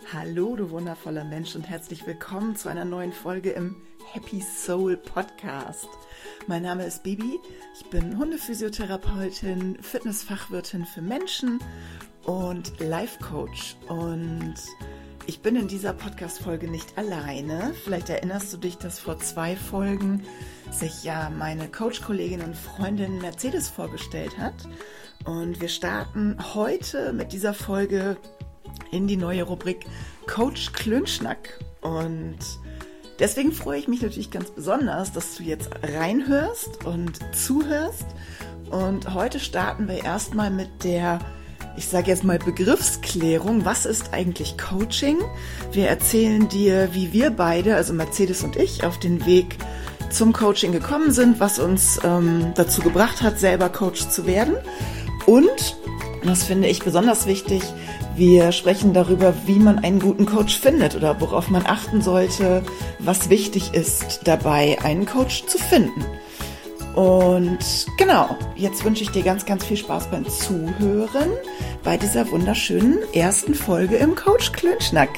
Hallo, du wundervoller Mensch und herzlich willkommen zu einer neuen Folge im Happy Soul Podcast. Mein Name ist Bibi, ich bin Hundephysiotherapeutin, Fitnessfachwirtin für Menschen und Life Coach. Und ich bin in dieser Podcast-Folge nicht alleine. Vielleicht erinnerst du dich, dass vor 2 Folgen sich ja meine Coach-Kollegin und Freundin Mercedes vorgestellt hat. Und wir starten heute mit dieser Folge in die neue Rubrik Coach Klönschnack. Und deswegen freue ich mich natürlich ganz besonders, dass du jetzt reinhörst und zuhörst. Und heute starten wir erstmal mit der, ich sage jetzt mal, Begriffsklärung. Was ist eigentlich Coaching? Wir erzählen dir, wie wir beide, also Mercedes und ich, auf den Weg zum Coaching gekommen sind, was uns dazu gebracht hat, selber Coach zu werden. Und, das finde ich besonders wichtig, wir sprechen darüber, wie man einen guten Coach findet oder worauf man achten sollte, was wichtig ist dabei, einen Coach zu finden. Und genau, jetzt wünsche ich dir ganz, ganz viel Spaß beim Zuhören bei dieser wunderschönen ersten Folge im Coach Klönschnack.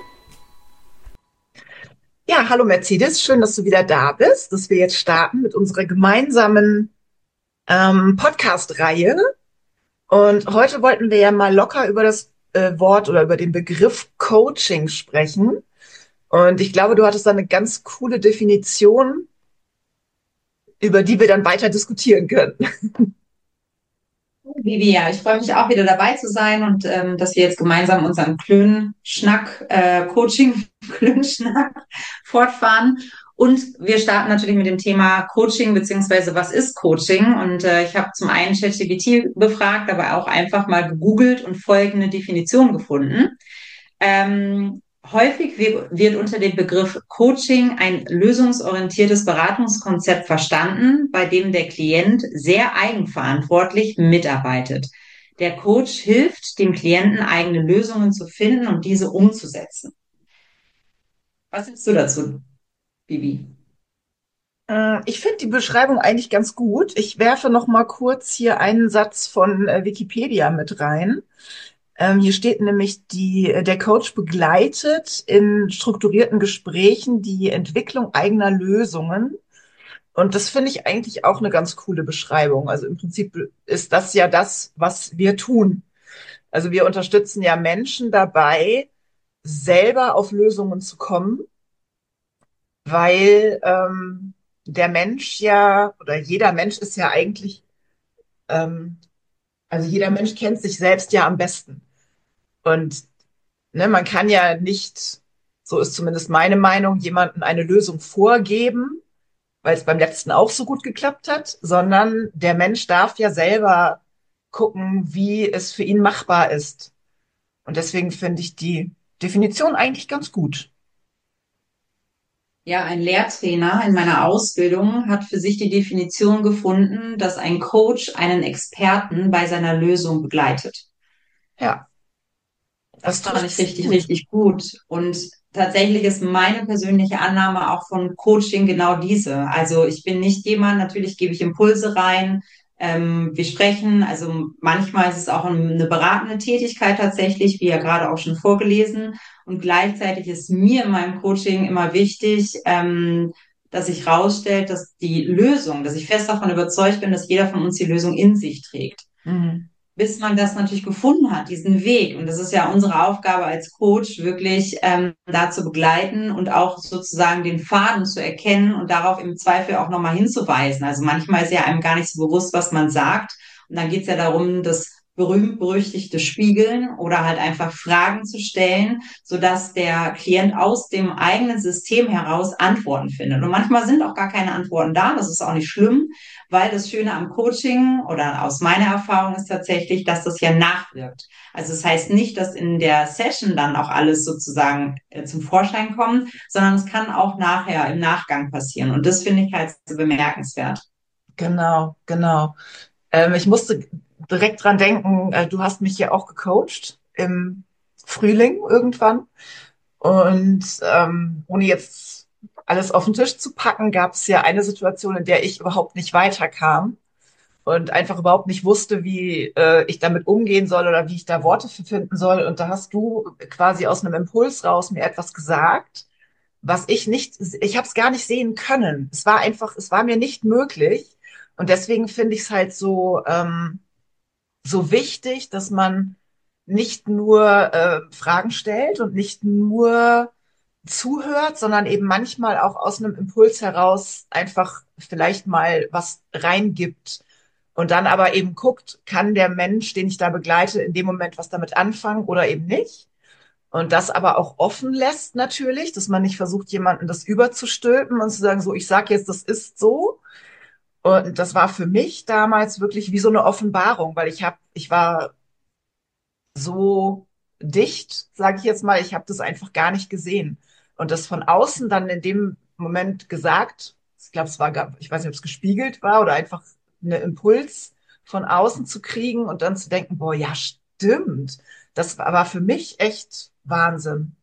Ja, hallo Mercedes, schön, dass du wieder da bist, dass wir jetzt starten mit unserer gemeinsamen Podcast-Reihe. Und heute wollten wir ja mal locker über das Wort oder über den Begriff Coaching sprechen. Und ich glaube, du hattest da eine ganz coole Definition, über die wir dann weiter diskutieren können. Vivi, ja, ich freue mich auch wieder dabei zu sein und dass wir jetzt gemeinsam unseren Coaching-Klönschnack fortfahren. Und wir starten natürlich mit dem Thema Coaching, beziehungsweise was ist Coaching? Und ich habe zum einen ChatGPT befragt, aber auch einfach mal gegoogelt und folgende Definition gefunden. Häufig wird unter dem Begriff Coaching ein lösungsorientiertes Beratungskonzept verstanden, bei dem der Klient sehr eigenverantwortlich mitarbeitet. Der Coach hilft dem Klienten, eigene Lösungen zu finden und diese umzusetzen. Was sagst du dazu, Bibi? Ich finde die Beschreibung eigentlich ganz gut. Ich werfe noch mal kurz hier einen Satz von Wikipedia mit rein. Hier steht nämlich, der Coach begleitet in strukturierten Gesprächen die Entwicklung eigener Lösungen. Und das finde ich eigentlich auch eine ganz coole Beschreibung. Also im Prinzip ist das ja das, was wir tun. Also wir unterstützen ja Menschen dabei, selber auf Lösungen zu kommen, weil der Mensch ja, oder jeder Mensch ist ja eigentlich, ähm, also jeder Mensch kennt sich selbst ja am besten. Und ne, man kann ja nicht, so ist zumindest meine Meinung, jemandem eine Lösung vorgeben, weil es beim letzten auch so gut geklappt hat, sondern der Mensch darf ja selber gucken, wie es für ihn machbar ist. Und deswegen finde ich die Definition eigentlich ganz gut. Ja, ein Lehrtrainer in meiner Ausbildung hat für sich die Definition gefunden, dass ein Coach einen Experten bei seiner Lösung begleitet. Ja, Das das fand trifft ich es richtig, gut. richtig gut. Und tatsächlich ist meine persönliche Annahme auch von Coaching genau diese. Also ich bin nicht jemand, natürlich gebe ich Impulse rein, wir sprechen, also manchmal ist es auch eine beratende Tätigkeit tatsächlich, wie ja gerade auch schon vorgelesen. Und gleichzeitig ist mir in meinem Coaching immer wichtig, dass sich rausstellt, dass die Lösung, dass ich fest davon überzeugt bin, dass jeder von uns die Lösung in sich trägt, Mhm. bis man das natürlich gefunden hat, diesen Weg. Und das ist ja unsere Aufgabe als Coach, wirklich da zu begleiten und auch sozusagen den Faden zu erkennen und darauf im Zweifel auch nochmal hinzuweisen. Also manchmal ist ja einem gar nicht so bewusst, was man sagt. Und dann geht es ja darum, das berühmt-berüchtigte Spiegeln oder halt einfach Fragen zu stellen, sodass der Klient aus dem eigenen System heraus Antworten findet. Und manchmal sind auch gar keine Antworten da, das ist auch nicht schlimm, weil das Schöne am Coaching oder aus meiner Erfahrung ist tatsächlich, dass das ja nachwirkt. Also das heißt nicht, dass in der Session dann auch alles sozusagen zum Vorschein kommt, sondern es kann auch nachher im Nachgang passieren. Und das finde ich halt so bemerkenswert. Genau, genau. Ich musste direkt dran denken, du hast mich ja auch gecoacht im Frühling irgendwann. Und ohne jetzt alles auf den Tisch zu packen, gab es ja eine Situation, in der ich überhaupt nicht weiterkam. und einfach überhaupt nicht wusste, wie ich damit umgehen soll oder wie ich da Worte für finden soll. Und da hast du quasi aus einem Impuls raus mir etwas gesagt, was ich habe es gar nicht sehen können. Es war einfach, es war mir nicht möglich. Und deswegen finde ich es halt so wichtig, dass man nicht nur Fragen stellt und nicht nur zuhört, sondern eben manchmal auch aus einem Impuls heraus einfach vielleicht mal was reingibt und dann aber eben guckt, kann der Mensch, den ich da begleite, in dem Moment was damit anfangen oder eben nicht. Und das aber auch offen lässt natürlich, dass man nicht versucht, jemanden das überzustülpen und zu sagen, so, ich sage jetzt, das ist so. Und das war für mich damals wirklich wie so eine Offenbarung, weil ich war so dicht, sage ich jetzt mal, ich habe das einfach gar nicht gesehen. Und das von außen dann in dem Moment gesagt, ich glaube, ich weiß nicht, ob es gespiegelt war oder einfach eine Impuls von außen zu kriegen und dann zu denken, boah, ja, stimmt. Das war für mich echt Wahnsinn.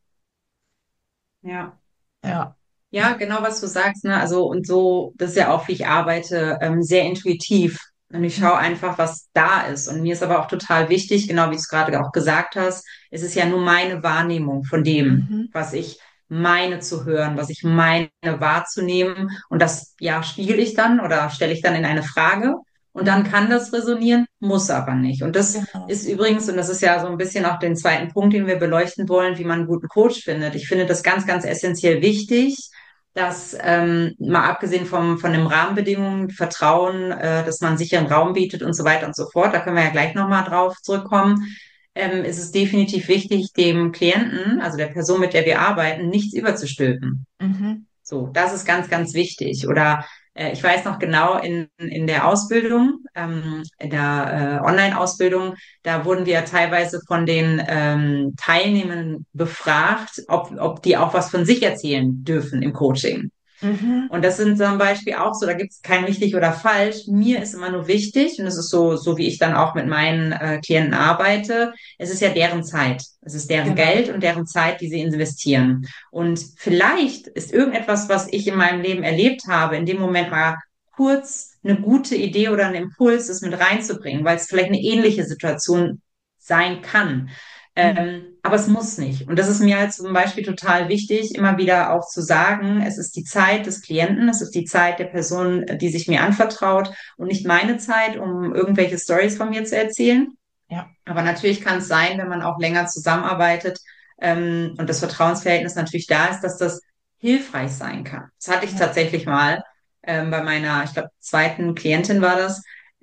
Ja. Ja. Ja, genau, was du sagst, ne? Also, und so, das ist ja auch, wie ich arbeite, sehr intuitiv. Und ich schaue einfach, was da ist. Und mir ist aber auch total wichtig, genau wie du es gerade auch gesagt hast, es ist ja nur meine Wahrnehmung von dem, Mhm. was ich meine zu hören, was ich meine wahrzunehmen. Und das, ja, spiegel ich dann oder stelle ich dann in eine Frage. Und dann Mhm. kann das resonieren, muss aber nicht. Und das Genau. ist übrigens, und das ist ja so ein bisschen auch den zweiten Punkt, den wir beleuchten wollen, wie man einen guten Coach findet. Ich finde das ganz, ganz essentiell wichtig, dass mal abgesehen von den Rahmenbedingungen, Vertrauen, dass man sicheren Raum bietet und so weiter und so fort, da können wir ja gleich nochmal drauf zurückkommen, ist es definitiv wichtig, dem Klienten, also der Person, mit der wir arbeiten, nichts überzustülpen. Mhm. So, das ist ganz, ganz wichtig. Oder ich weiß noch genau in der Ausbildung, in der Online-Ausbildung, da wurden wir ja teilweise von den Teilnehmern befragt, ob die auch was von sich erzählen dürfen im Coaching. Mhm. Und das sind zum Beispiel auch so, da gibt es kein richtig oder falsch. Mir ist immer nur wichtig, und es ist so wie ich dann auch mit meinen Klienten arbeite, es ist ja deren Zeit. Es ist deren Genau. Geld und deren Zeit, die sie investieren. Und vielleicht ist irgendetwas, was ich in meinem Leben erlebt habe, in dem Moment mal kurz eine gute Idee oder ein Impuls, es mit reinzubringen, weil es vielleicht eine ähnliche Situation sein kann. Mhm. Aber es muss nicht. Und das ist mir halt zum Beispiel total wichtig, immer wieder auch zu sagen, es ist die Zeit des Klienten, es ist die Zeit der Person, die sich mir anvertraut und nicht meine Zeit, um irgendwelche Stories von mir zu erzählen. Ja. Aber natürlich kann es sein, wenn man auch länger zusammenarbeitet, und das Vertrauensverhältnis natürlich da ist, dass das hilfreich sein kann. Das hatte ich Ja. tatsächlich mal bei meiner, ich glaube, zweiten Klientin war das.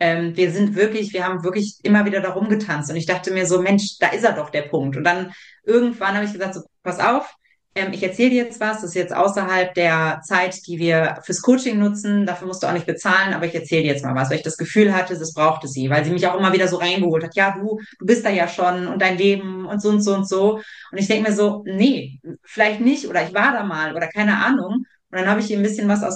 Wir haben wirklich immer wieder darum getanzt und ich dachte mir so, Mensch, da ist er doch der Punkt. Und dann irgendwann habe ich gesagt, so, pass auf, ich erzähle dir jetzt was, das ist jetzt außerhalb der Zeit, die wir fürs Coaching nutzen. Dafür musst du auch nicht bezahlen, aber ich erzähle dir jetzt mal was, weil ich das Gefühl hatte, das brauchte sie, weil sie mich auch immer wieder so reingeholt hat. Ja, du bist da ja schon und dein Leben und so und so und so. Und ich denke mir so, nee, vielleicht nicht oder ich war da mal oder keine Ahnung. Und dann habe ich ihr ein bisschen was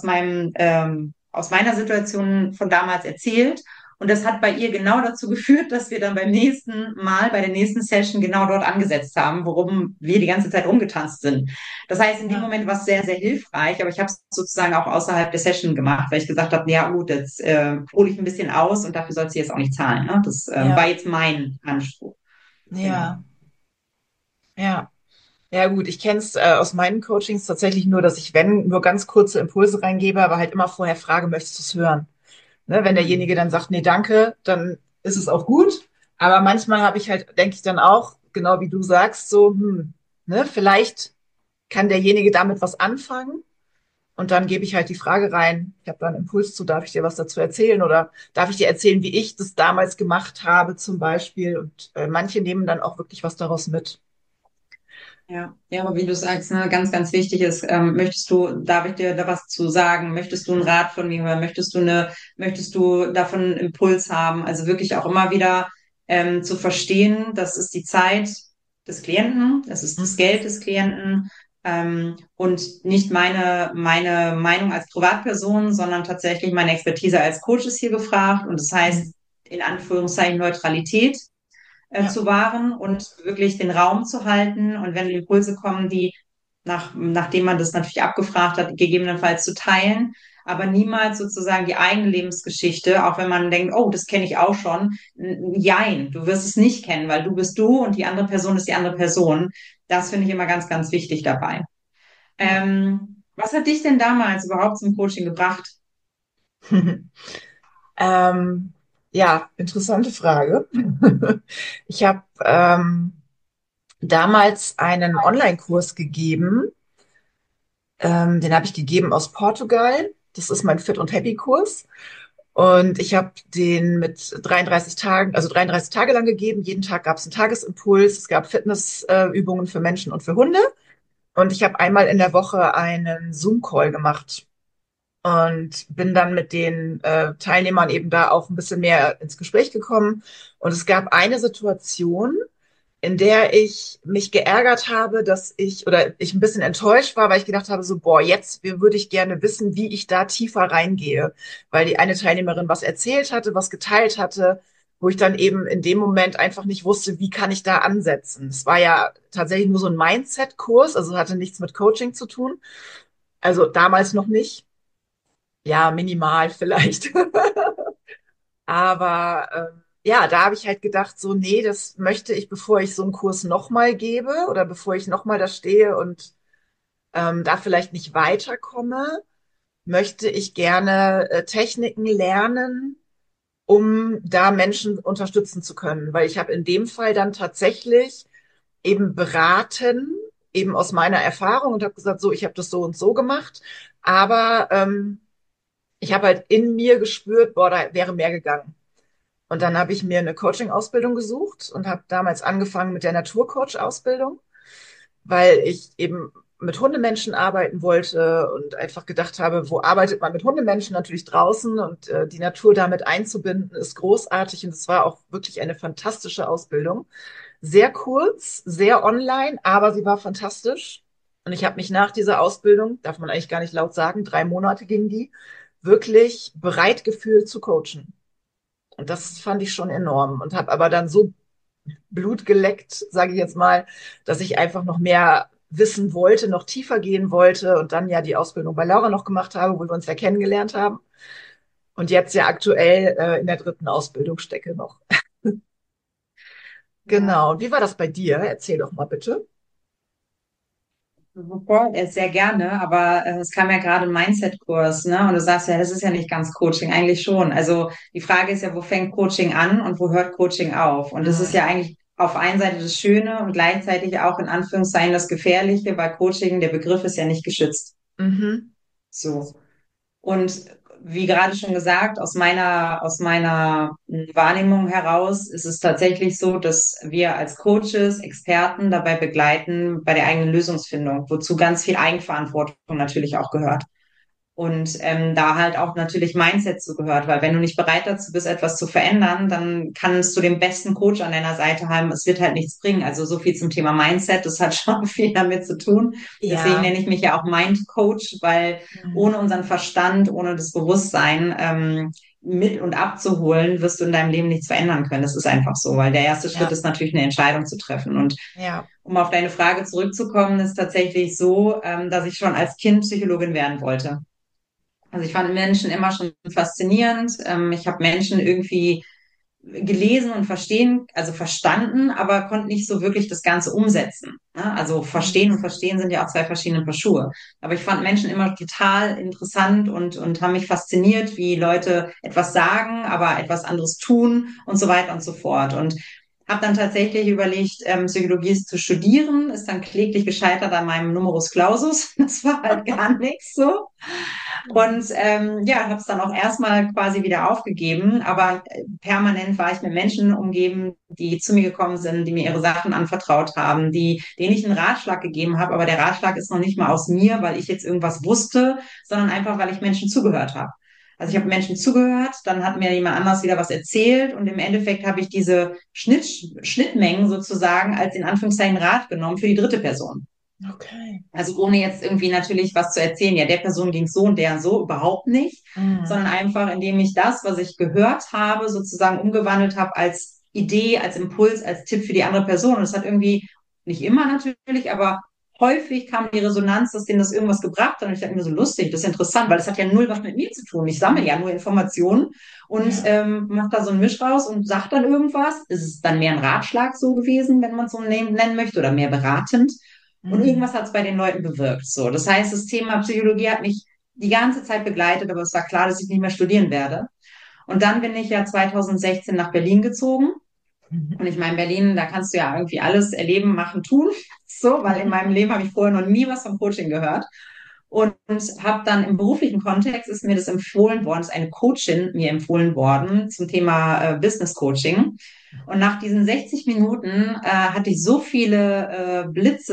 aus meiner Situation von damals erzählt. Und das hat bei ihr genau dazu geführt, dass wir dann beim nächsten Mal, bei der nächsten Session genau dort angesetzt haben, worum wir die ganze Zeit rumgetanzt sind. Das heißt, in dem Ja. Moment war es sehr, sehr hilfreich, aber ich habe es sozusagen auch außerhalb der Session gemacht, weil ich gesagt habe, ja gut, jetzt hole ich ein bisschen aus und dafür soll sie jetzt auch nicht zahlen. Ne? Das war Ja. jetzt mein Anspruch. Genau. Ja. Ja. Ja gut, ich kenne es aus meinen Coachings tatsächlich nur, dass ich, wenn, nur ganz kurze Impulse reingebe, aber halt immer vorher frage, möchtest du es hören? Ne, wenn derjenige dann sagt, nee, danke, dann ist es auch gut. Aber manchmal habe ich halt, denke ich dann auch, genau wie du sagst, so, ne, vielleicht kann derjenige damit was anfangen. Und dann gebe ich halt die Frage rein, ich habe da einen Impuls zu, darf ich dir was dazu erzählen oder darf ich dir erzählen, wie ich das damals gemacht habe zum Beispiel. Und manche nehmen dann auch wirklich was daraus mit. Ja, ja, aber wie du sagst, ne, ganz, ganz wichtig ist, darf ich dir da was zu sagen? Möchtest du einen Rat von mir hören? Möchtest du davon einen Impuls haben? Also wirklich auch immer wieder zu verstehen, das ist die Zeit des Klienten, das ist das Mhm. Geld des Klienten, und nicht meine Meinung als Privatperson, sondern tatsächlich meine Expertise als Coach ist hier gefragt. Und das Mhm. heißt, in Anführungszeichen Neutralität Ja. zu wahren und wirklich den Raum zu halten. Und wenn Impulse kommen, die nachdem man das natürlich abgefragt hat, gegebenenfalls zu teilen. aber niemals sozusagen die eigene Lebensgeschichte, auch wenn man denkt, oh, das kenne ich auch schon. Jein, du wirst es nicht kennen, weil du bist du und die andere Person ist die andere Person. Das finde ich immer ganz, ganz wichtig dabei. Ja. Was hat dich denn damals überhaupt zum Coaching gebracht? Ähm, ja, interessante Frage. Ich habe damals einen Online-Kurs gegeben. Den habe ich gegeben aus Portugal. Das ist mein Fit und Happy Kurs. Und ich habe den mit 33 Tagen, also 33 Tage lang gegeben. Jeden Tag gab es einen Tagesimpuls. Es gab Fitnessübungen für Menschen und für Hunde. Und ich habe einmal in der Woche einen Zoom-Call gemacht und bin dann mit den Teilnehmern eben da auch ein bisschen mehr ins Gespräch gekommen. Und es gab eine Situation, in der ich mich geärgert habe, dass ich oder ich ein bisschen enttäuscht war, weil ich gedacht habe, so, boah, jetzt würde ich gerne wissen, wie ich da tiefer reingehe, weil die eine Teilnehmerin was erzählt hatte, was geteilt hatte, wo ich dann eben in dem Moment einfach nicht wusste, wie kann ich da ansetzen. Es war ja tatsächlich nur so ein Mindset-Kurs, also hatte nichts mit Coaching zu tun. Also damals noch nicht. Ja, minimal vielleicht. Aber ja, da habe ich halt gedacht, so, nee, das möchte ich, bevor ich so einen Kurs nochmal gebe oder bevor ich nochmal da stehe und da vielleicht nicht weiterkomme, möchte ich gerne Techniken lernen, um da Menschen unterstützen zu können. Weil ich habe in dem Fall dann tatsächlich eben beraten, eben aus meiner Erfahrung und habe gesagt, so, ich habe das so und so gemacht, aber ich habe halt in mir gespürt, boah, da wäre mehr gegangen. Und dann habe ich mir eine Coaching-Ausbildung gesucht und habe damals angefangen mit der Naturcoach-Ausbildung, weil ich eben mit Hundemenschen arbeiten wollte und einfach gedacht habe, wo arbeitet man mit Hundemenschen? Natürlich draußen und die Natur damit einzubinden ist großartig und es war auch wirklich eine fantastische Ausbildung. Sehr kurz, sehr online, aber sie war fantastisch. Und ich habe mich nach dieser Ausbildung, darf man eigentlich gar nicht laut sagen, 3 Monate ging die, wirklich bereit gefühlt zu coachen. Und das fand ich schon enorm und habe aber dann so Blut geleckt, sage ich jetzt mal, dass ich einfach noch mehr wissen wollte, noch tiefer gehen wollte und dann ja die Ausbildung bei Laura noch gemacht habe, wo wir uns ja kennengelernt haben und jetzt ja aktuell in der 3. Ausbildung stecke noch. Ja. Genau. Und wie war das bei dir? Erzähl doch mal bitte. Sofort, sehr gerne, aber es kam ja gerade ein Mindset-Kurs, ne? Und du sagst ja, das ist ja nicht ganz Coaching, eigentlich schon. Also die Frage ist ja, wo fängt Coaching an und wo hört Coaching auf? Und das ist ja Mhm. eigentlich auf einer Seite das Schöne und gleichzeitig auch in Anführungszeichen das Gefährliche, weil Coaching, der Begriff ist ja nicht geschützt. Mhm. So. Und wie gerade schon gesagt, aus meiner Wahrnehmung heraus ist es tatsächlich so, dass wir als Coaches, Experten dabei begleiten bei der eigenen Lösungsfindung, wozu ganz viel Eigenverantwortung natürlich auch gehört. Und da halt auch natürlich Mindset zugehört, weil wenn du nicht bereit dazu bist, etwas zu verändern, dann kannst du den besten Coach an deiner Seite haben. Es wird halt nichts bringen. Also so viel zum Thema Mindset, das hat schon viel damit zu tun. Deswegen Ja. nenne ich mich ja auch Mind Coach, weil Mhm. ohne unseren Verstand, ohne das Bewusstsein mit und abzuholen, wirst du in deinem Leben nichts verändern können. Das ist einfach so, weil der erste Schritt Ja. ist natürlich eine Entscheidung zu treffen. Und Ja. um auf deine Frage zurückzukommen, ist tatsächlich so, dass ich schon als Kind Psychologin werden wollte. Also ich fand Menschen immer schon faszinierend. Ich habe Menschen irgendwie gelesen und verstanden, aber konnte nicht so wirklich das Ganze umsetzen. Ne? Also verstehen Mhm. und verstehen sind ja auch zwei verschiedene Paar Schuhe. Aber ich fand Menschen immer total interessant und haben mich fasziniert, wie Leute etwas sagen, aber etwas anderes tun und so weiter und so fort. Und habe dann tatsächlich überlegt, Psychologie zu studieren, ist dann kläglich gescheitert an meinem Numerus Clausus. Das war halt gar nichts so. Und ja, habe es dann auch erstmal quasi wieder aufgegeben, aber permanent war ich mit Menschen umgeben, die zu mir gekommen sind, die mir ihre Sachen anvertraut haben, denen ich einen Ratschlag gegeben habe, aber der Ratschlag ist noch nicht mal aus mir, weil ich jetzt irgendwas wusste, sondern einfach, weil ich Menschen zugehört habe. Also ich habe Menschen zugehört, dann hat mir jemand anders wieder was erzählt und im Endeffekt habe ich diese Schnittmengen sozusagen als in Anführungszeichen Rat genommen für die dritte Person. Okay. Also ohne jetzt irgendwie natürlich was zu erzählen, ja, der Person ging so und der so, überhaupt nicht, Mhm. sondern einfach, indem ich das, was ich gehört habe, sozusagen umgewandelt habe als Idee, als Impuls, als Tipp für die andere Person. Und es hat irgendwie, nicht immer natürlich, aber häufig kam die Resonanz, dass denen das irgendwas gebracht hat. Und ich dachte mir so lustig, das ist interessant, weil das hat ja null was mit mir zu tun. Ich sammle ja nur Informationen und mache da so einen Misch raus und sage dann irgendwas. Ist es dann mehr ein Ratschlag so gewesen, wenn man es so nennen möchte, oder mehr beratend? Und irgendwas hat es bei den Leuten bewirkt. So, das heißt, das Thema Psychologie hat mich die ganze Zeit begleitet, aber es war klar, dass ich nicht mehr studieren werde. Und dann bin ich ja 2016 nach Berlin gezogen. Und ich meine, Berlin, da kannst du ja irgendwie alles erleben, machen, tun. So, weil in meinem Leben habe ich vorher noch nie was vom Coaching gehört. Und habe dann im beruflichen Kontext ist mir das empfohlen worden, ist eine Coachin mir empfohlen worden zum Thema Business Coaching. Und nach diesen 60 Minuten hatte ich so viele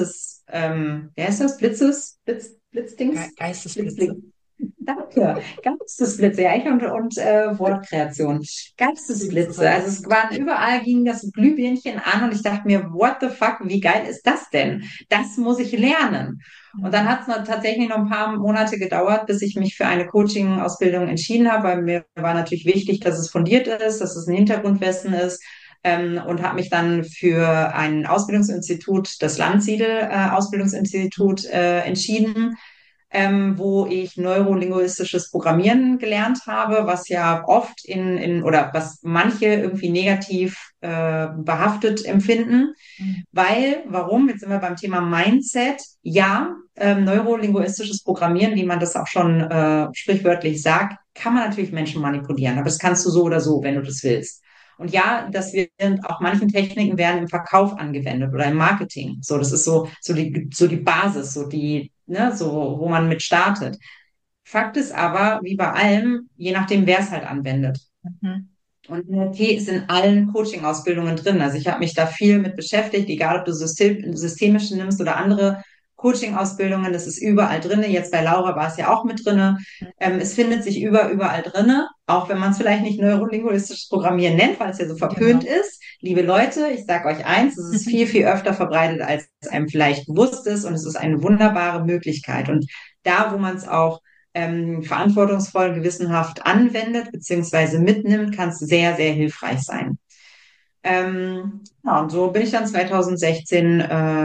wie heißt das? Blitzdings? Geistesblitze. Danke. Geistesblitze, ja, ich und Wortkreation. Geistesblitze. Also es waren überall ging das Glühbirnchen an und ich dachte mir, what the fuck, wie geil ist das denn? Das muss ich lernen. Und dann hat es tatsächlich noch ein paar Monate gedauert, bis ich mich für eine Coaching-Ausbildung entschieden habe, weil mir war natürlich wichtig, dass es fundiert ist, dass es ein Hintergrundwissen ist. Und habe mich dann für ein Ausbildungsinstitut, das Landsiedel Ausbildungsinstitut, entschieden, wo ich neurolinguistisches Programmieren gelernt habe, was ja oft oder was manche irgendwie negativ behaftet empfinden. Warum? Jetzt sind wir beim Thema Mindset. Ja, neurolinguistisches Programmieren, wie man das auch schon sprichwörtlich sagt, kann man natürlich Menschen manipulieren, aber das kannst du so oder so, wenn du das willst. Und ja, auch manchen Techniken werden im Verkauf angewendet oder im Marketing. So, das ist so die Basis, so, wo man mit startet. Fakt ist aber, wie bei allem, je nachdem, wer es halt anwendet. Und NLP ist in allen Coaching-Ausbildungen drin. Also ich habe mich da viel mit beschäftigt, egal ob du systemische nimmst oder andere Coaching-Ausbildungen, das ist überall drinne. Jetzt bei Laura war es ja auch mit drinne. Es findet sich überall drinne, auch wenn man es vielleicht nicht neurolinguistisches Programmieren nennt, weil es ja so verpönt ist. Liebe Leute, ich sage euch eins, es ist viel öfter verbreitet, als es einem vielleicht bewusst ist, und es ist eine wunderbare Möglichkeit. Und da, wo man es auch verantwortungsvoll, gewissenhaft anwendet beziehungsweise mitnimmt, kann es sehr, sehr hilfreich sein. Ja, und so bin ich dann 2019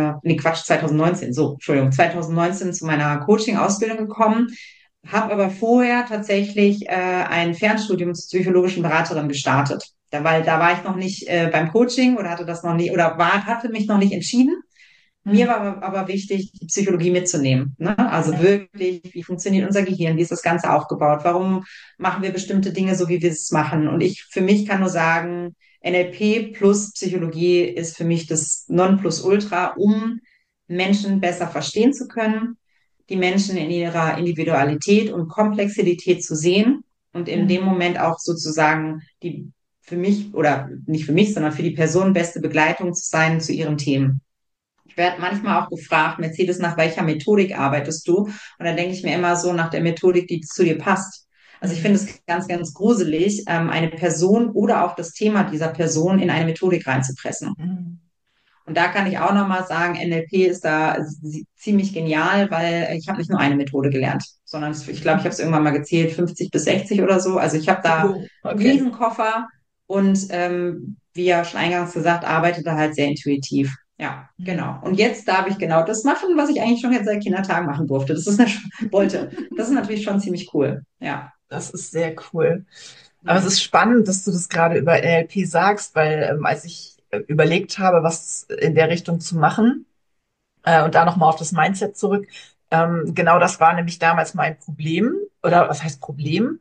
zu meiner Coaching-Ausbildung gekommen, habe aber vorher tatsächlich ein Fernstudium zur psychologischen Beraterin gestartet. Da war ich noch nicht beim Coaching oder hatte mich noch nicht entschieden. Mir war aber wichtig, die Psychologie mitzunehmen. Ne? Also wirklich, wie funktioniert unser Gehirn? Wie ist das Ganze aufgebaut? Warum machen wir bestimmte Dinge so, wie wir es machen? Und für mich kann nur sagen, NLP plus Psychologie ist für mich das Nonplusultra, um Menschen besser verstehen zu können, die Menschen in ihrer Individualität und Komplexität zu sehen und in dem Moment auch sozusagen die für mich, oder nicht für mich, sondern für die Person beste Begleitung zu sein zu ihren Themen. Ich werde manchmal auch gefragt, Mercedes, nach welcher Methodik arbeitest du? Und dann denke ich mir immer so nach der Methodik, die zu dir passt. Also ich finde es ganz, ganz gruselig, eine Person oder auch das Thema dieser Person in eine Methodik reinzupressen. Und da kann ich auch nochmal sagen, NLP ist da ziemlich genial, weil ich habe nicht nur eine Methode gelernt, sondern ich glaube, ich habe es irgendwann mal gezählt, 50 bis 60 oder so. Also ich habe da einen Riesenkoffer und wie ja schon eingangs gesagt, arbeite da halt sehr intuitiv. Ja, genau. Und jetzt darf ich genau das machen, was ich eigentlich schon jetzt seit Kindertagen machen durfte. Das ist natürlich schon ziemlich cool. Ja. Das ist sehr cool. Aber es ist spannend, dass du das gerade über NLP sagst, weil als ich überlegt habe, was in der Richtung zu machen, und da nochmal auf das Mindset zurück, genau das war nämlich damals mein Problem. Oder was heißt Problem?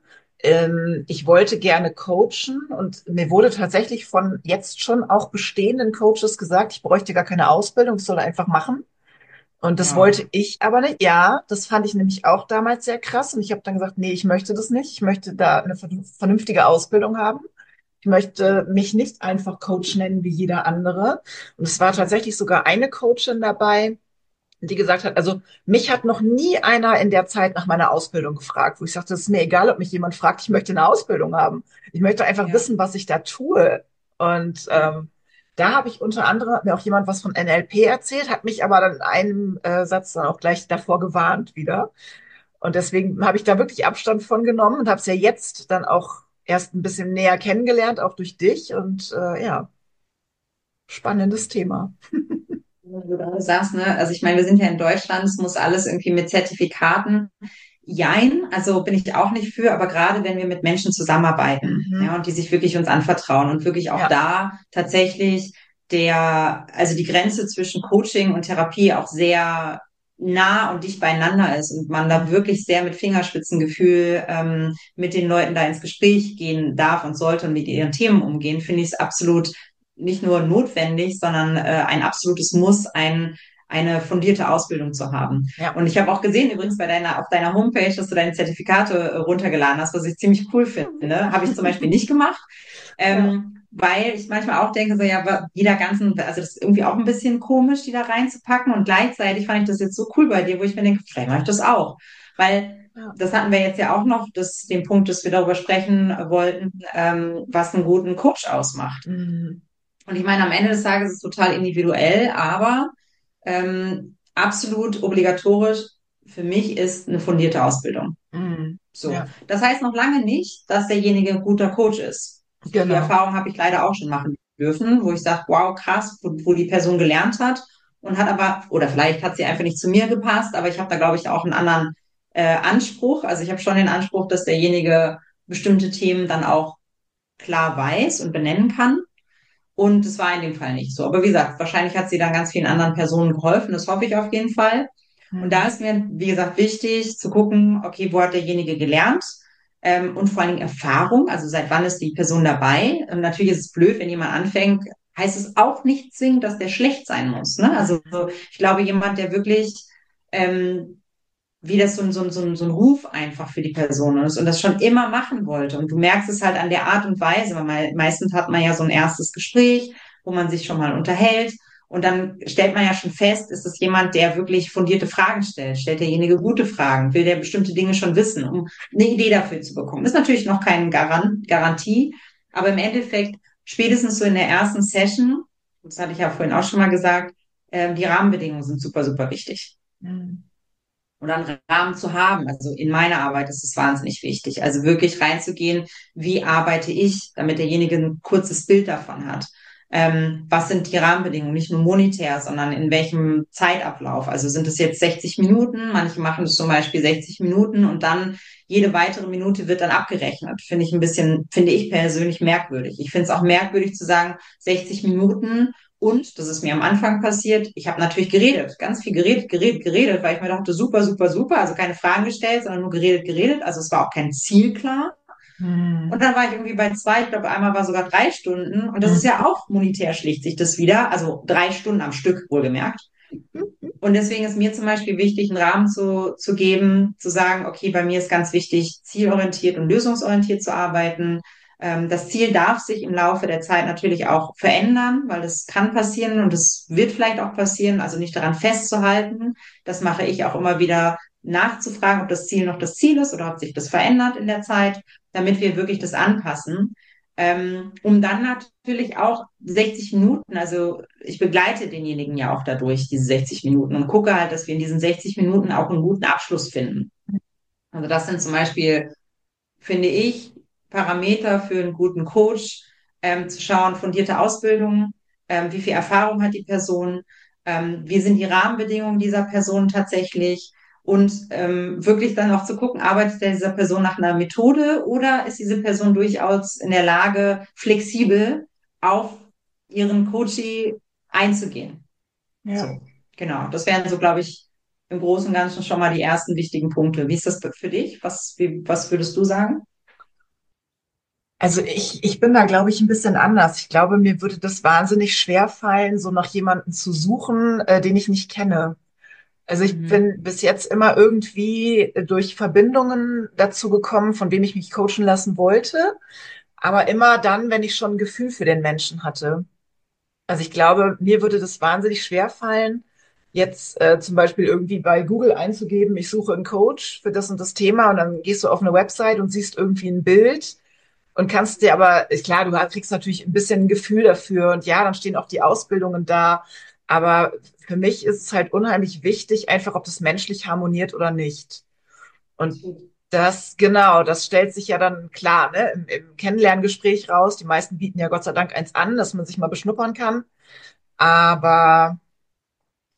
Ich wollte gerne coachen und mir wurde tatsächlich von jetzt schon auch bestehenden Coaches gesagt, ich bräuchte gar keine Ausbildung, ich soll einfach machen. Und das wollte ich aber nicht. Ja, das fand ich nämlich auch damals sehr krass. Und ich habe dann gesagt, nee, ich möchte das nicht. Ich möchte da eine vernünftige Ausbildung haben. Ich möchte mich nicht einfach Coach nennen wie jeder andere. Und es war tatsächlich sogar eine Coachin dabei, die gesagt hat, also mich hat noch nie einer in der Zeit nach meiner Ausbildung gefragt, wo ich sagte, es ist mir egal, ob mich jemand fragt, ich möchte eine Ausbildung haben. Ich möchte einfach wissen, was ich da tue. Und da habe ich unter anderem, hat mir auch jemand was von NLP erzählt, hat mich aber dann in einem Satz dann auch gleich davor gewarnt wieder. Und deswegen habe ich da wirklich Abstand von genommen und habe es ja jetzt dann auch erst ein bisschen näher kennengelernt, auch durch dich. Und ja, spannendes Thema. du gerade sagst, ne, also ich meine, wir sind ja in Deutschland, es muss alles irgendwie mit Zertifikaten. Jein, also bin ich auch nicht für, aber gerade wenn wir mit Menschen zusammenarbeiten, Mhm. ja, und die sich wirklich uns anvertrauen und wirklich auch Ja. da tatsächlich also die Grenze zwischen Coaching und Therapie auch sehr nah und dicht beieinander ist und man da Mhm. wirklich sehr mit Fingerspitzengefühl mit den Leuten da ins Gespräch gehen darf und sollte und mit ihren Themen umgehen, finde ich es absolut nicht nur notwendig, sondern ein absolutes Muss, eine fundierte Ausbildung zu haben. Ja. Und ich habe auch gesehen, übrigens auf deiner Homepage, dass du deine Zertifikate runtergeladen hast, was ich ziemlich cool finde. Habe ich zum Beispiel nicht gemacht, Ja. weil ich manchmal auch denke, so ja, also das ist irgendwie auch ein bisschen komisch, die da reinzupacken. Und gleichzeitig fand ich das jetzt so cool bei dir, wo ich mir denke, vielleicht mache ich das auch. Weil Ja. das hatten wir jetzt ja auch noch, den Punkt, dass wir darüber sprechen wollten, was einen guten Coach ausmacht. Mhm. Und ich meine, am Ende des Tages ist es total individuell, aber absolut obligatorisch für mich ist eine fundierte Ausbildung. Mhm. So. Ja. Das heißt noch lange nicht, dass derjenige ein guter Coach ist. Die Genau. Erfahrung habe ich leider auch schon machen dürfen, wo ich sage, wow, krass, wo die Person gelernt hat und hat aber, oder vielleicht hat sie einfach nicht zu mir gepasst, aber ich habe da, glaube ich, auch einen anderen Anspruch. Also ich habe schon den Anspruch, dass derjenige bestimmte Themen dann auch klar weiß und benennen kann. Und es war in dem Fall nicht so. Aber wie gesagt, wahrscheinlich hat sie dann ganz vielen anderen Personen geholfen. Das hoffe ich auf jeden Fall. Und da Mhm. ist mir, wie gesagt, wichtig zu gucken, okay, wo hat derjenige gelernt? Und vor allen Dingen Erfahrung. Also seit wann ist die Person dabei? Und natürlich ist es blöd, wenn jemand anfängt, heißt es auch nicht zwingend, dass der schlecht sein muss. Ne? Also Mhm. ich glaube, jemand, der wirklich wie das so ein Ruf einfach für die Person ist und das schon immer machen wollte. Und du merkst es halt an der Art und Weise, weil meistens hat man ja so ein erstes Gespräch, wo man sich schon mal unterhält. Und dann stellt man ja schon fest, ist es jemand, der wirklich fundierte Fragen stellt? Stellt derjenige gute Fragen? Will der bestimmte Dinge schon wissen, um eine Idee dafür zu bekommen? Ist natürlich noch keine Garantie, aber im Endeffekt, spätestens so in der ersten Session, das hatte ich ja vorhin auch schon mal gesagt, die Rahmenbedingungen sind super, super wichtig Mhm. und einen Rahmen zu haben. Also in meiner Arbeit ist es wahnsinnig wichtig. Also wirklich reinzugehen, wie arbeite ich, damit derjenige ein kurzes Bild davon hat. Was sind die Rahmenbedingungen, nicht nur monetär, sondern in welchem Zeitablauf? Also sind es jetzt 60 Minuten? Manche machen es zum Beispiel 60 Minuten und dann jede weitere Minute wird dann abgerechnet. Finde ich persönlich merkwürdig. Ich finde es auch merkwürdig zu sagen, 60 Minuten und, das ist mir am Anfang passiert, ich habe natürlich geredet, ganz viel geredet, weil ich mir dachte, super, super, super, also keine Fragen gestellt, sondern nur geredet. Also es war auch kein Ziel klar. Und Mhm. dann war ich irgendwie bei zwei, ich glaube, einmal war sogar 3 Stunden. Und das ist Mhm. ja auch monetär schlicht sich das wieder, also 3 Stunden am Stück wohlgemerkt. Und deswegen ist mir zum Beispiel wichtig, einen Rahmen zu geben, zu sagen, okay, bei mir ist ganz wichtig, zielorientiert und lösungsorientiert zu arbeiten. Das Ziel darf sich im Laufe der Zeit natürlich auch verändern, weil das kann passieren und es wird vielleicht auch passieren, also nicht daran festzuhalten. Das mache ich auch immer wieder nachzufragen, ob das Ziel noch das Ziel ist oder ob sich das verändert in der Zeit, damit wir wirklich das anpassen. Um dann natürlich auch 60 Minuten, also ich begleite denjenigen ja auch dadurch, diese 60 Minuten und gucke halt, dass wir in diesen 60 Minuten auch einen guten Abschluss finden. Also das sind zum Beispiel, finde ich, Parameter für einen guten Coach, zu schauen, fundierte Ausbildung, wie viel Erfahrung hat die Person, wie sind die Rahmenbedingungen dieser Person tatsächlich und wirklich dann auch zu gucken, arbeitet dieser Person nach einer Methode oder ist diese Person durchaus in der Lage, flexibel auf ihren Coachee einzugehen. Ja. So, genau. Das wären so, glaube ich, im Großen und Ganzen schon mal die ersten wichtigen Punkte. Wie ist das für dich? Was würdest du sagen? Also ich bin da, glaube ich, ein bisschen anders. Ich glaube, mir würde das wahnsinnig schwer fallen, so nach jemandem zu suchen, den ich nicht kenne. Also ich Mhm. bin bis jetzt immer irgendwie durch Verbindungen dazu gekommen, von wem ich mich coachen lassen wollte, aber immer dann, wenn ich schon ein Gefühl für den Menschen hatte. Also ich glaube, mir würde das wahnsinnig schwer fallen, jetzt zum Beispiel irgendwie bei Google einzugeben, ich suche einen Coach für das und das Thema und dann gehst du auf eine Website und siehst irgendwie ein Bild und kannst dir aber, ist klar, du kriegst natürlich ein bisschen ein Gefühl dafür und ja, dann stehen auch die Ausbildungen da, aber für mich ist es halt unheimlich wichtig, einfach ob das menschlich harmoniert oder nicht. Und das, genau, das stellt sich ja dann klar, ne, im Kennenlerngespräch raus. Die meisten bieten ja Gott sei Dank eins an, dass man sich mal beschnuppern kann. Aber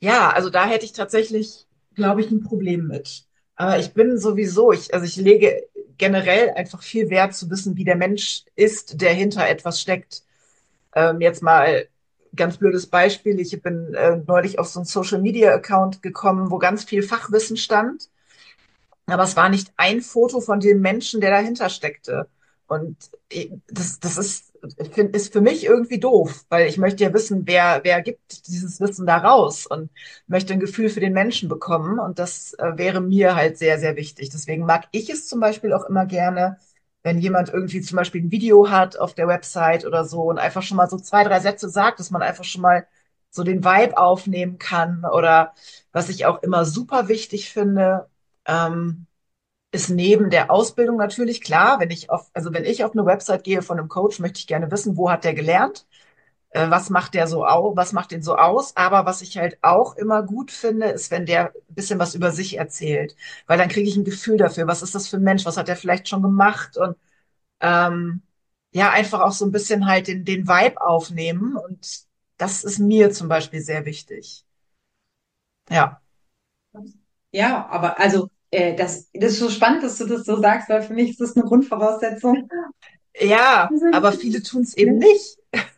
Ja, also da hätte ich tatsächlich, glaube ich, ein Problem mit. Aber ich bin sowieso, also ich lege generell einfach viel Wert zu wissen, wie der Mensch ist, der hinter etwas steckt. Jetzt mal ganz blödes Beispiel. Ich bin neulich auf so einen Social Media Account gekommen, wo ganz viel Fachwissen stand. Aber es war nicht ein Foto von dem Menschen, der dahinter steckte. Und das ist für mich irgendwie doof, weil ich möchte ja wissen, wer gibt dieses Wissen da raus und möchte ein Gefühl für den Menschen bekommen. Und das wäre mir halt sehr, sehr wichtig. Deswegen mag ich es zum Beispiel auch immer gerne, wenn jemand irgendwie zum Beispiel ein Video hat auf der Website oder so und einfach schon mal so 2, 3 Sätze sagt, dass man einfach schon mal so den Vibe aufnehmen kann. Oder was ich auch immer super wichtig finde, ähm, ist neben der Ausbildung natürlich klar, wenn ich auf eine Website gehe von einem Coach, möchte ich gerne wissen, wo hat der gelernt, was macht den so aus, aber was ich halt auch immer gut finde, ist, wenn der ein bisschen was über sich erzählt, weil dann kriege ich ein Gefühl dafür, was ist das für ein Mensch, was hat er vielleicht schon gemacht und ähm, ja, einfach auch so ein bisschen halt den Vibe aufnehmen und das ist mir zum Beispiel sehr wichtig. Ja. Ja, aber also das ist so spannend, dass du das so sagst, weil für mich ist das eine Grundvoraussetzung. Ja, aber viele tun es eben nicht.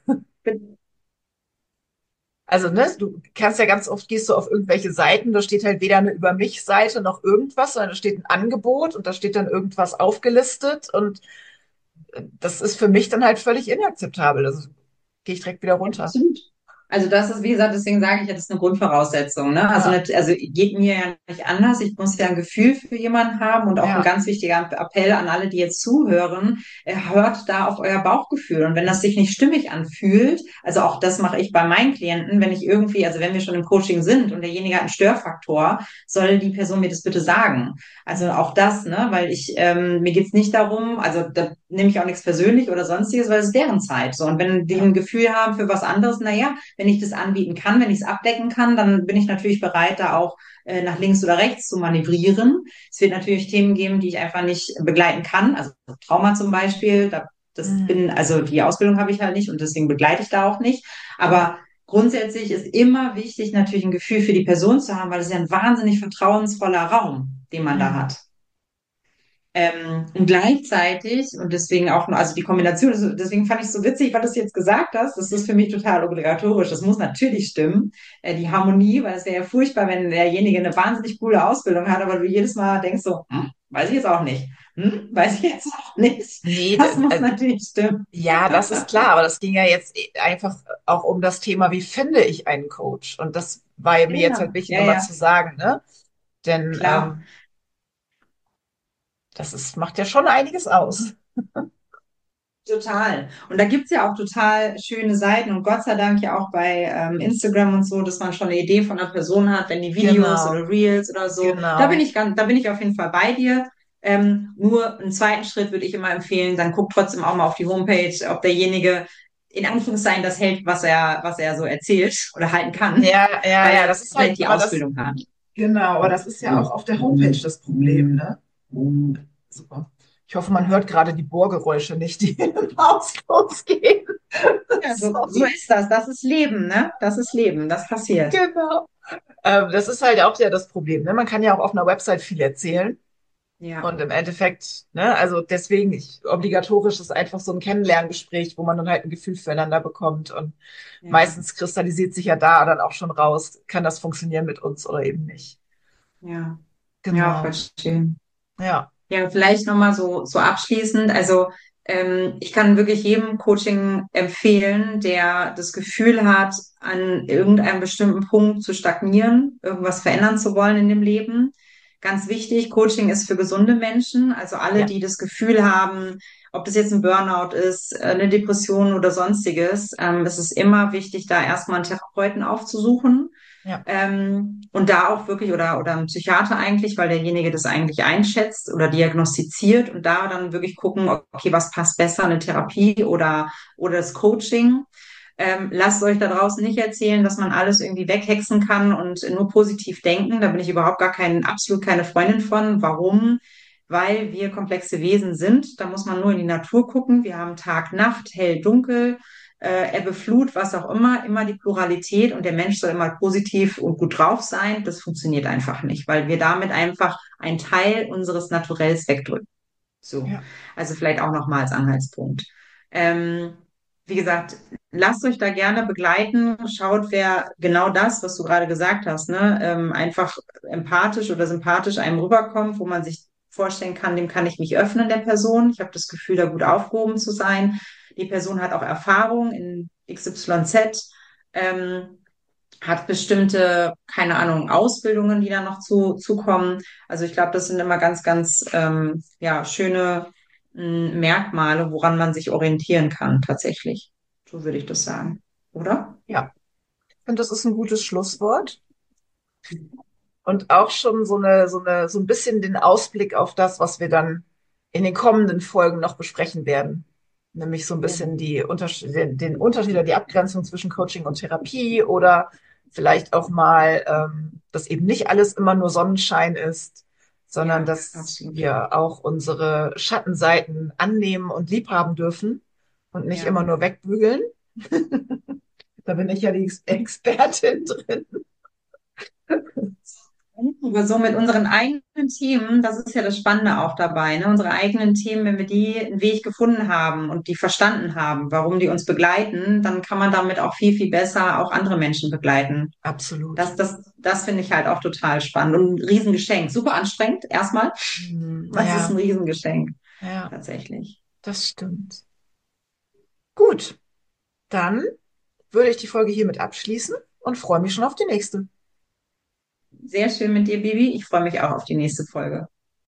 Also, ne, du kannst ja ganz oft gehst du auf irgendwelche Seiten, da steht halt weder eine Über mich Seite noch irgendwas, sondern da steht ein Angebot und da steht dann irgendwas aufgelistet und das ist für mich dann halt völlig inakzeptabel. Also gehe ich direkt wieder runter. Absolut. Also das ist, wie gesagt, deswegen sage ich ja, das ist eine Grundvoraussetzung. Ne? Also, Ja, nicht, also geht mir ja nicht anders. Ich muss ja ein Gefühl für jemanden haben und auch ein ja, ganz wichtiger Appell an alle, die jetzt zuhören, hört da auf euer Bauchgefühl. Und wenn das sich nicht stimmig anfühlt, also auch das mache ich bei meinen Klienten, wenn ich irgendwie, also wenn wir schon im Coaching sind und derjenige hat einen Störfaktor, soll die Person mir das bitte sagen. Also auch das, ne, weil mir geht's nicht darum, also da nehme ich auch nichts persönlich oder sonstiges, weil es ist deren Zeit. So, und wenn die ja. ein Gefühl haben für was anderes, naja, wenn ich das anbieten kann, wenn ich es abdecken kann, dann bin ich natürlich bereit, da auch nach links oder rechts zu manövrieren. Es wird natürlich Themen geben, die ich einfach nicht begleiten kann. Also Trauma zum Beispiel, Mhm. also die Ausbildung habe ich halt nicht und deswegen begleite ich da auch nicht. Ja, Aber grundsätzlich ist immer wichtig, natürlich ein Gefühl für die Person zu haben, weil es ist ja ein wahnsinnig vertrauensvoller Raum, den man da mhm. hat. Und gleichzeitig, und deswegen auch, also die Kombination, deswegen fand ich es so witzig, weil du es jetzt gesagt hast, das ist für mich total obligatorisch. Das muss natürlich stimmen, die Harmonie, weil es wäre ja furchtbar, wenn derjenige eine wahnsinnig coole Ausbildung hat, aber du jedes Mal denkst so, weiß ich jetzt auch nicht. Weiß ich jetzt auch nicht. Nee, Das muss natürlich stimmen. ja, das ist klar, aber das ging ja jetzt einfach auch um das Thema, wie finde ich einen Coach? Und das war ja Ja, mir jetzt halt ja, wichtig, ja, nochmal ja, zu sagen, ne? Denn klar. macht ja schon einiges aus. Total. Und da gibt's ja auch total schöne Seiten und Gott sei Dank ja auch bei Instagram und so, dass man schon eine Idee von der Person hat, wenn die Videos Genau, oder Reels oder so. genau. Da bin ich auf jeden Fall bei dir. Nur einen zweiten Schritt würde ich immer empfehlen, dann guck trotzdem auch mal auf die Homepage, ob derjenige in Anführungszeichen das hält, was er so erzählt oder halten kann, Ja, ja, weil ja, er das ist halt, vielleicht die aber das, Ausbildung hat. genau, aber das ist ja auch auf der Homepage das Problem, ne? Super. Ich hoffe, man hört gerade die Bohrgeräusche nicht, die im Haus losgehen. Ja, so Sorry. ist das. Das ist Leben, ne? Das ist Leben. Das passiert. Genau. Das ist halt auch ja das Problem, ne? Man kann ja auch auf einer Website viel erzählen. Ja, Und im Endeffekt, ne, also deswegen, obligatorisch ist einfach so ein Kennenlerngespräch, wo man dann halt ein Gefühl füreinander bekommt. Und ja, meistens kristallisiert sich ja da dann auch schon raus, kann das funktionieren mit uns oder eben nicht. ja. Ja, Genau. verstehe. Ja. Ja, vielleicht nochmal so abschließend. Also ich kann wirklich jedem Coaching empfehlen, der das Gefühl hat, an irgendeinem bestimmten Punkt zu stagnieren, irgendwas verändern zu wollen in dem Leben. Ganz wichtig, Coaching ist für gesunde Menschen, also alle, Ja. die das Gefühl haben, ob das jetzt ein Burnout ist, eine Depression oder sonstiges, es ist immer wichtig, da erstmal einen Therapeuten aufzusuchen. Ja. Und da auch wirklich, oder ein Psychiater eigentlich, weil derjenige das eigentlich einschätzt oder diagnostiziert und da dann wirklich gucken, okay, was passt besser, eine Therapie oder das Coaching. Lasst euch da draußen nicht erzählen, dass man alles irgendwie weghexen kann und nur positiv denken. Da bin ich überhaupt absolut keine Freundin von. Warum? Weil wir komplexe Wesen sind. Da muss man nur in die Natur gucken. Wir haben Tag, Nacht, hell, dunkel. Ebbe, Flut, was auch immer die Pluralität und der Mensch soll immer positiv und gut drauf sein, das funktioniert einfach nicht, weil wir damit einfach einen Teil unseres Naturells wegdrücken. So, Ja. also vielleicht auch nochmal als Anhaltspunkt. Ähm, Wie gesagt, lasst euch da gerne begleiten. Schaut, wer genau das, was du gerade gesagt hast, ne, einfach empathisch oder sympathisch einem rüberkommt, wo man sich vorstellen kann, dem kann ich mich öffnen, der Person. Ich habe das Gefühl, da gut aufgehoben zu sein. Die Person hat auch Erfahrung in XYZ, hat bestimmte, keine Ahnung, Ausbildungen, die da noch zukommen. Also ich glaube, das sind immer ganz, ja, schöne Merkmale, woran man sich orientieren kann, tatsächlich. So würde ich das sagen. Oder? Ja, ich finde, das ist ein gutes Schlusswort und auch schon so ein bisschen den Ausblick auf das, was wir dann in den kommenden Folgen noch besprechen werden. Nämlich so ein Ja. bisschen den Unterschied oder die Abgrenzung zwischen Coaching und Therapie oder vielleicht auch mal, dass eben nicht alles immer nur Sonnenschein ist, sondern Ja, dass absolut. wir auch unsere Schattenseiten annehmen und lieb haben dürfen und nicht Ja. immer nur wegbügeln. Da bin ich ja die Expertin drin. Aber so mit unseren eigenen Themen, das ist ja das Spannende auch dabei, ne? Unsere eigenen Themen, wenn wir die einen Weg gefunden haben und die verstanden haben, warum die uns begleiten, dann kann man damit auch viel besser auch andere Menschen begleiten. Absolut. Das finde ich halt auch total spannend und ein Riesengeschenk. Super anstrengend, erstmal. Was ist ein Ja, Riesengeschenk, ja, tatsächlich. das stimmt. Gut, dann würde ich die Folge hiermit abschließen und freue mich schon auf die nächste. Sehr schön mit dir, Bibi. Ich freue mich auch auf die nächste Folge.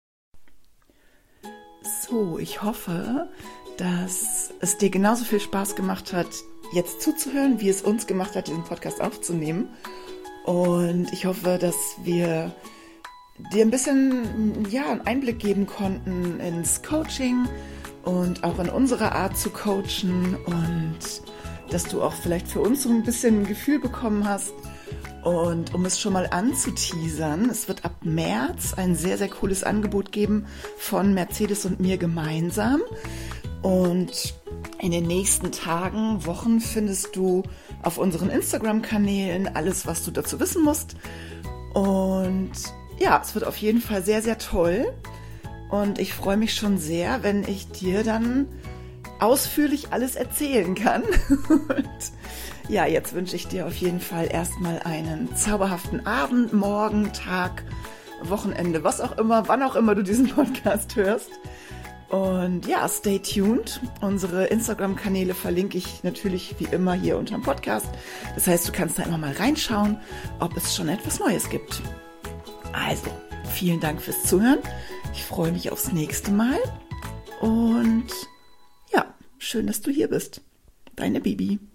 So, ich hoffe, dass es dir genauso viel Spaß gemacht hat, jetzt zuzuhören, wie es uns gemacht hat, diesen Podcast aufzunehmen. Und ich hoffe, dass wir dir ein bisschen, ja, einen Einblick geben konnten ins Coaching und auch in unsere Art zu coachen und dass du auch vielleicht für uns so ein bisschen ein Gefühl bekommen hast. Und um es schon mal anzuteasern, es wird ab März ein sehr cooles Angebot geben von Mercedes und mir gemeinsam. Und in den nächsten Tagen, Wochen findest du auf unseren Instagram-Kanälen alles, was du dazu wissen musst. Und ja, es wird auf jeden Fall sehr toll. Und ich freue mich schon sehr, wenn ich dir dann ausführlich alles erzählen kann. Und ja, jetzt wünsche ich dir auf jeden Fall erstmal einen zauberhaften Abend, Morgen, Tag, Wochenende, was auch immer, wann auch immer du diesen Podcast hörst. Und ja, stay tuned. Unsere Instagram-Kanäle verlinke ich natürlich wie immer hier unter dem Podcast. Das heißt, du kannst da immer mal reinschauen, ob es schon etwas Neues gibt. Also, vielen Dank fürs Zuhören. Ich freue mich aufs nächste Mal. Und ja, schön, dass du hier bist. Deine Bibi.